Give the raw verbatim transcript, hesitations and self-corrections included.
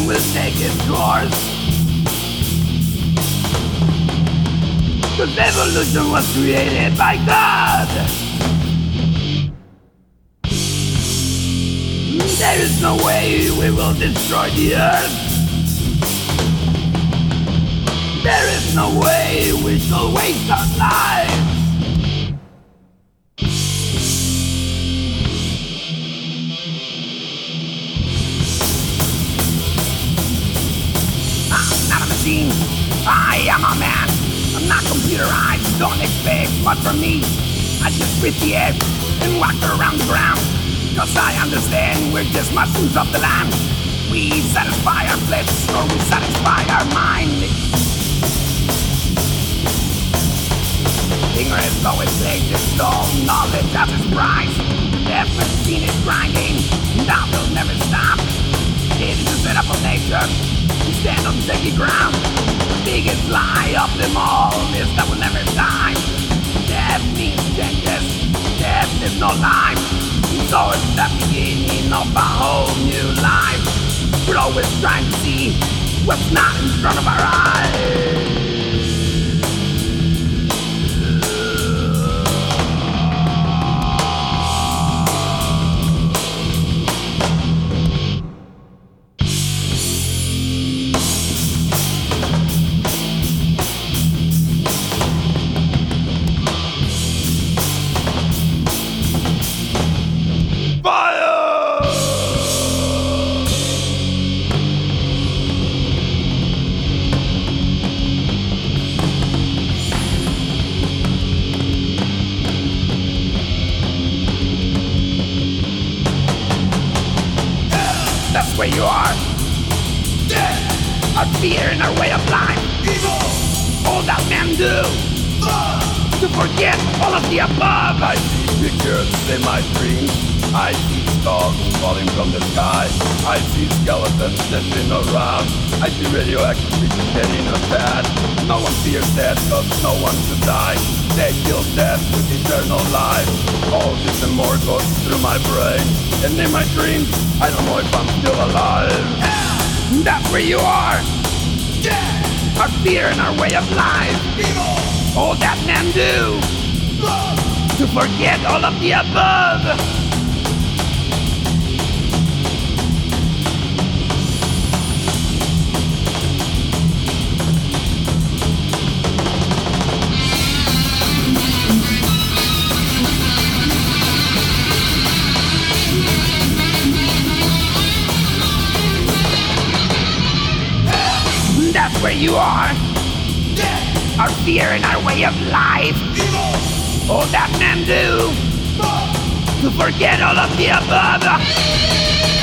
will take its course. Cause evolution was created by God. There is no way we will destroy the earth. There is no way we shall waste our lives. I'm not a machine, I am a man. I'm not computerized, don't expect much from me. I just breathe the air and walk around the ground. Cause I understand we're just mushrooms of the land. We satisfy our flesh or we satisfy our mind. Ignorance always takes its toll, knowledge has its price. Death machine is grinding, that will never stop. It is the setup of nature, we stand on shaky ground. The biggest lie of them all is that we'll never die. Death means changes, death is no life. So it's the beginning of a whole new life. We're always trying to see what's not in front of our eyes. That's where you are. Death. Our fear and our way of life. Evil. All that men do. Love. To forget all of the above. I see pictures in my dreams. I see stars falling from the sky. I see skeletons dancing around. I see radioactive creatures getting attacked. No one fears death cause no one should die. They kill death with eternal life. All this and more goes through my brain. And in my dreams, I don't know if I'm still alive. Hell, that's where you are. Death. Our fear and our way of life. Evil. All that men do. Love. To forget all of the above. That's where you are. Death. Our fear and our way of life. Evil. All that men do. Love. To forget all of the above.